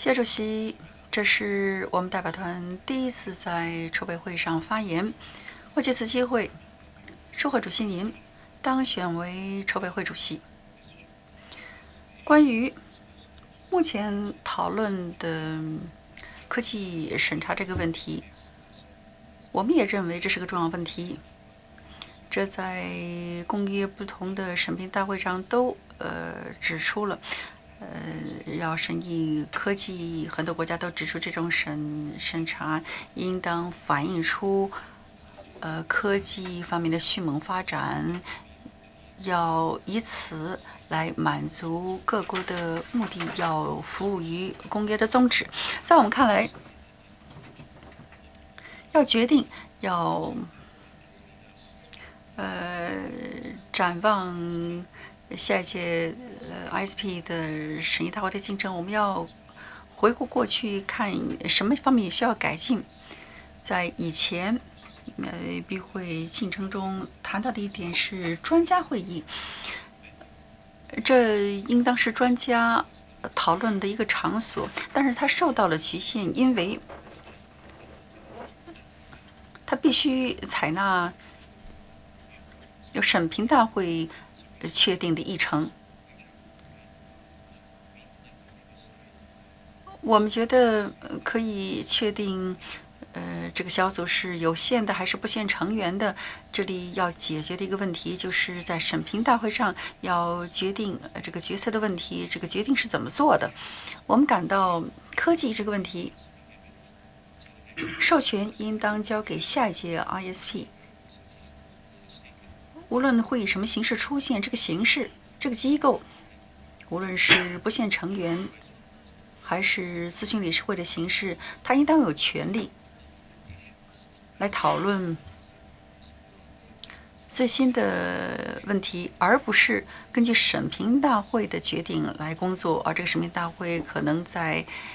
谢主席，这是我们代表团第一次在筹备会上发言。我借此机会祝贺主席您当选为筹备会主席。关于目前讨论的科技审查这个问题，我们也认为这是个重要问题。这在公约不同的审评大会上都指出了。要审议科技，很多国家都指出这种审查应当反映出科技方面的迅猛发展，要以此来满足各国的目的，要服务于公约的宗旨。在我们看来，要决定要展望下一届ISP 的审议大会的进程，我们要回顾过去，看什么方面需要改进。在以前闭会进程中谈到的一点是专家会议，这应当是专家讨论的一个场所，但是它受到了局限，因为它必须采纳由审评大会确定的议程。我们觉得可以确定，这个小组是有限的还是不限成员的。这里要解决的一个问题，就是在审评大会上要决定这个决策的问题，这个决定是怎么做的。我们感到科技这个问题，授权应当交给下一届 ISP。无论会以什么形式出现，这个形式，这个机构，无论是不限成员还是咨询理事会的形式，它应当有权利来讨论最新的问题，而不是根据审评大会的决定来工作。而这个审评大会可能在